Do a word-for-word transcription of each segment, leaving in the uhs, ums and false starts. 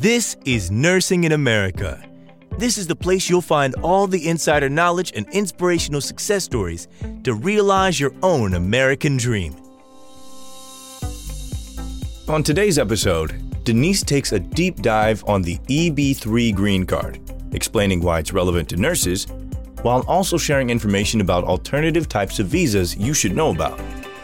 This is Nursing in America. This is the place you'll find all the insider knowledge and inspirational success stories to realize your own American dream. On today's episode, Denise takes a deep dive on the E B three green card, explaining why it's relevant to nurses, while also sharing information about alternative types of visas you should know about.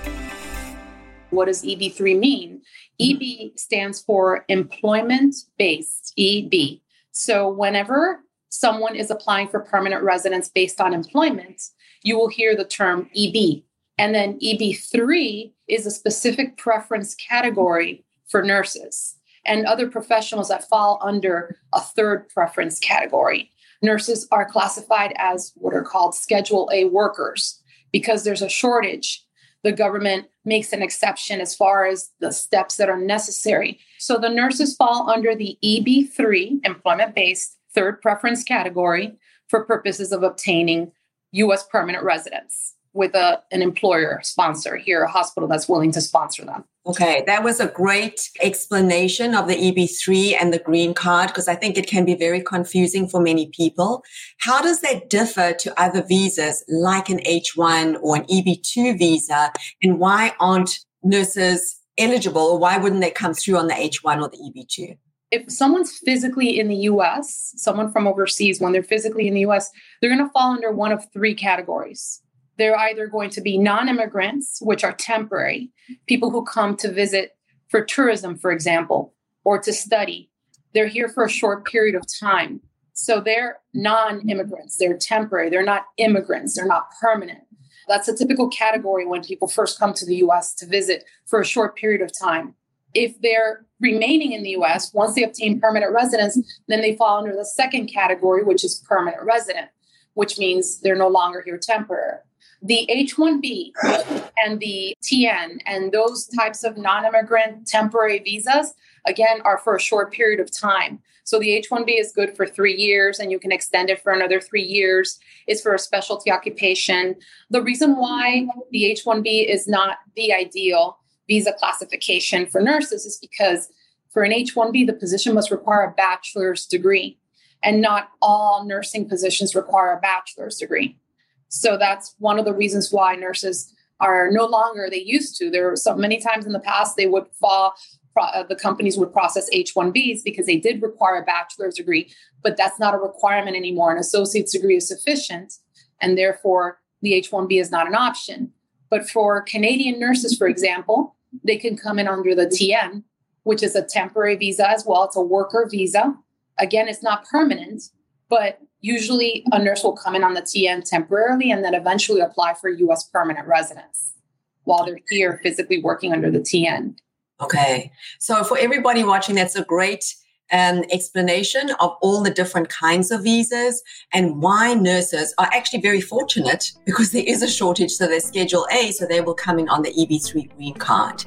What does E B three mean? E B stands for employment-based, E B. So whenever someone is applying for permanent residence based on employment, you will hear the term E B. And then E B three is a specific preference category for nurses and other professionals that fall under a third preference category. Nurses are classified as what are called Schedule A workers. Because there's a shortage, the government makes an exception as far as the steps that are necessary. So the nurses fall under the E B three, employment-based third preference category, for purposes of obtaining U S permanent residence with a, an employer sponsor here, a hospital that's willing to sponsor them. Okay, that was a great explanation of the E B three and the green card, because I think it can be very confusing for many people. How does that differ to other visas like an H one or an E B two visa? And why aren't nurses eligible, or why wouldn't they come through on the H one or the E B two? If someone's physically in the U S, someone from overseas, when they're physically in the U S, they're going to fall under one of three categories. They're either going to be non-immigrants, which are temporary, people who come to visit for tourism, for example, or to study. They're here for a short period of time. So they're non-immigrants. They're temporary. They're not immigrants. They're not permanent. That's a typical category when people first come to the U S to visit for a short period of time. If they're remaining in the U S, once they obtain permanent residence, then they fall under the second category, which is permanent resident, which means they're no longer here temporary. The H one B and the T N and those types of non-immigrant temporary visas, again, are for a short period of time. So the H one B is good for three years and you can extend it for another three years. It's for a specialty occupation. The reason why the H one B is not the ideal visa classification for nurses is because for an H one B, the position must require a bachelor's degree, and not all nursing positions require a bachelor's degree. So that's one of the reasons why nurses are no longer, they used to. There were so many times in the past they would fall, uh, the companies would process H one Bs because they did require a bachelor's degree, but that's not a requirement anymore. An associate's degree is sufficient, and therefore the H one B is not an option. But for Canadian nurses, for example, they can come in under the T N, which is a temporary visa as well. It's a worker visa. Again, it's not permanent, but usually a nurse will come in on the T N temporarily and then eventually apply for U S permanent residence while they're here physically working under the T N. Okay. So for everybody watching, that's a great um, explanation of all the different kinds of visas and why nurses are actually very fortunate, because there is a shortage. So they're Schedule A, so they will come in on the E B three green card.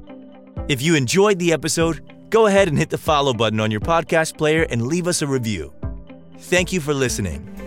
If you enjoyed the episode, go ahead and hit the follow button on your podcast player and leave us a review. Thank you for listening.